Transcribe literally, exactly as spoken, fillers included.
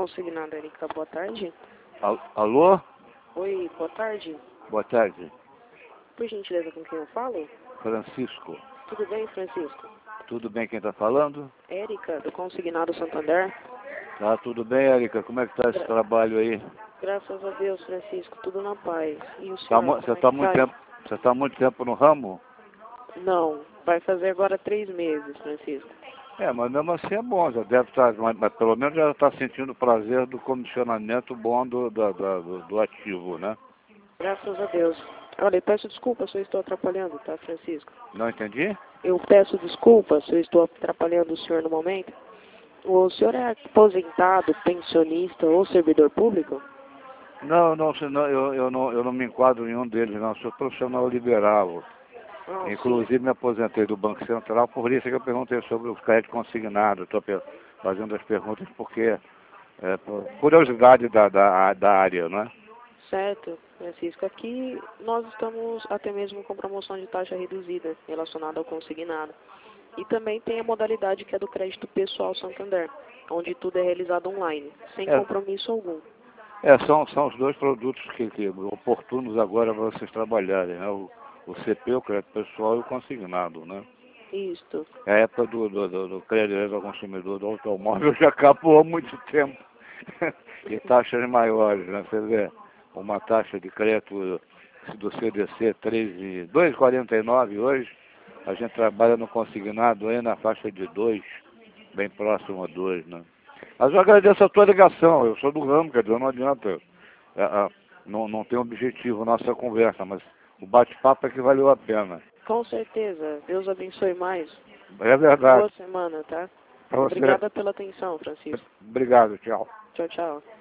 Consignado, Erika, boa tarde. Al- Alô? Oi, boa tarde. Boa tarde. Por gentileza, com quem eu falo? Francisco. Tudo bem, Francisco? Tudo bem quem está falando? Érica, do Consignado Santander. Tá tudo bem, Érica? Como é que está esse Gra trabalho aí? Graças a Deus, Francisco, tudo na paz. E o Tá, senhor, mu- como você é está que muito tá? tempo, você tá muito tempo no ramo? Não, vai fazer agora três meses, Francisco. É, mas mesmo assim é bom, já deve estar, mas, mas pelo menos já está sentindo o prazer do condicionamento bom do, da- da- do, do ativo, né? Graças a Deus. Olha, eu peço desculpa se eu estou atrapalhando, tá, Francisco? Não entendi? Eu peço desculpa se eu estou atrapalhando o senhor no momento. O senhor é aposentado, pensionista ou servidor público? Não, não, senão eu, eu, não, eu não me enquadro em um deles, não. Sou profissional liberal. Ah, sim. Inclusive me aposentei do Banco Central, por isso que eu perguntei sobre os créditos consignados. Estou fazendo as perguntas porque é por curiosidade da, da, da área, né? Certo, Francisco. Aqui nós estamos até mesmo com promoção de taxa reduzida relacionada ao consignado. E também tem a modalidade que é do crédito pessoal Santander, onde tudo é realizado online, sem É, compromisso algum. é são, são os dois produtos que, que oportunos agora para vocês trabalharem, né? O, o C P, o crédito pessoal e o consignado, né? Isto. A época do, do, do, do crédito ao consumidor do automóvel já acabou há muito tempo. E taxas maiores, né? Você vê uma taxa de crédito do C D C três e dois vírgula quarenta e nove hoje, a gente trabalha no consignado aí na faixa de dois, bem próximo a dois, né? Mas eu agradeço a tua ligação, eu sou do ramo, quer dizer, não adianta, é, é, não, não tem objetivo nossa conversa, mas o bate-papo é que valeu a pena. Com certeza. Deus abençoe mais. É verdade. Boa semana, tá? Pra você. Obrigada pela atenção, Francisco. Obrigado, tchau. Tchau, tchau.